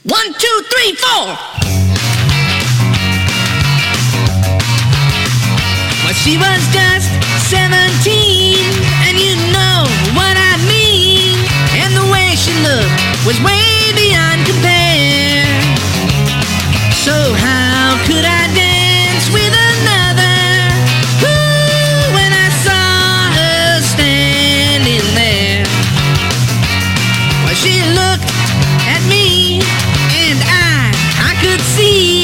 1, 2, 3, 4. Well, she was just 17, and you know what I mean. And the way she looked was way beyond compare. So how could I dance with another? Ooh, when I saw her standing there. Well, she looked at me, and I could see